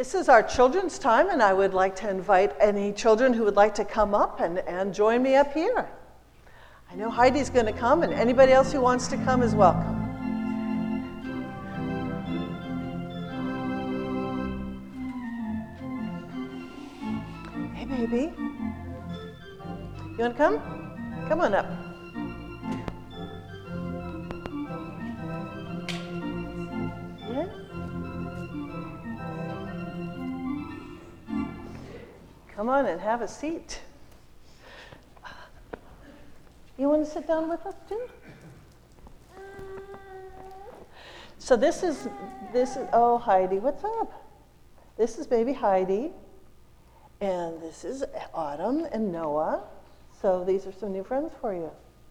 This is our children's time, and I would like to invite any children who would like to come up and join me up here. I know Heidi's going to come, and anybody else who wants to come is welcome. Hey, baby. You want to come? Come on up. Yeah? Come on and have a seat. You want to sit down with us too? So this is, oh, Heidi, what's up? This is baby Heidi, and this is Autumn and Noah. So these are some new friends for you.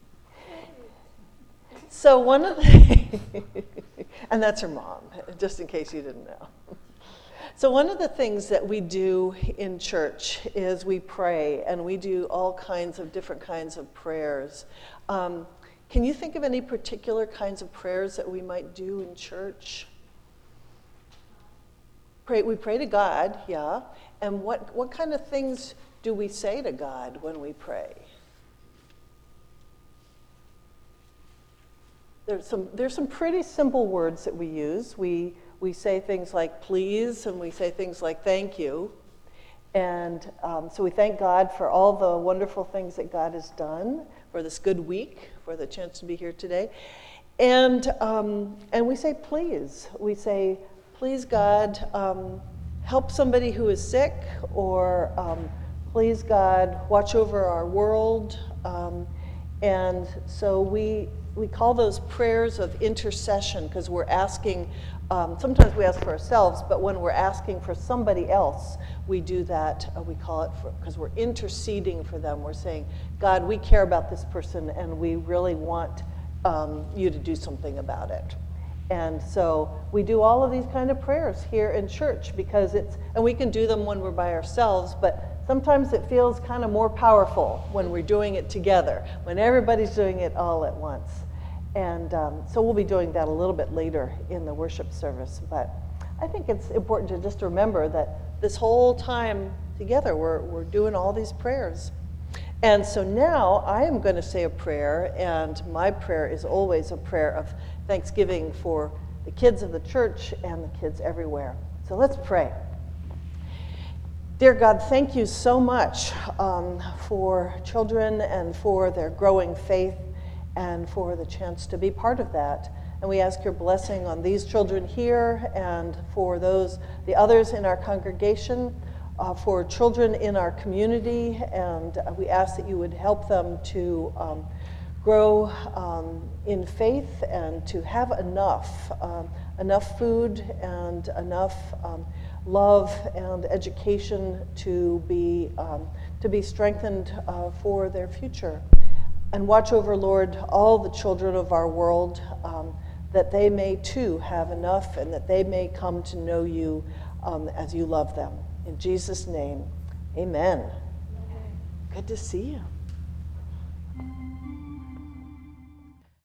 So one of the, and that's her mom, just in case you didn't know. So one of the things that we do in church is we pray, and we do all kinds of different kinds of prayers. Can you think of any particular kinds of prayers that we might do in church? We pray to God, yeah. And what kind of things do we say to God when we pray? There's some pretty simple words that we use. We say things like please, and we say things like thank you. And so we thank God for all the wonderful things that God has done, for this good week, for the chance to be here today. And we say please. We say, please God, help somebody who is sick, or please God, watch over our world. And so we call those prayers of intercession, because we're asking, sometimes we ask for ourselves, but when we're asking for somebody else, we do that, we call it, because we're interceding for them. We're saying, God, we care about this person, and we really want you to do something about it. And so we do all of these kind of prayers here in church, because and we can do them when we're by ourselves, but sometimes it feels kind of more powerful when we're doing it together, when everybody's doing it all at once. And so we'll be doing that a little bit later in the worship service. But I think it's important to just remember that this whole time together, we're doing all these prayers. And so now I am going to say a prayer, and my prayer is always a prayer of thanksgiving for the kids of the church and the kids everywhere. So let's pray. Dear God, thank you so much for children and for their growing faith and for the chance to be part of that. And we ask your blessing on these children here and for the others in our congregation, for children in our community, and we ask that you would help them to grow in faith and to have enough food and enough love and education to be strengthened for their future. And watch over, Lord, all the children of our world, that they may too have enough, and that they may come to know you as you love them. In Jesus' name, amen. Good to see you.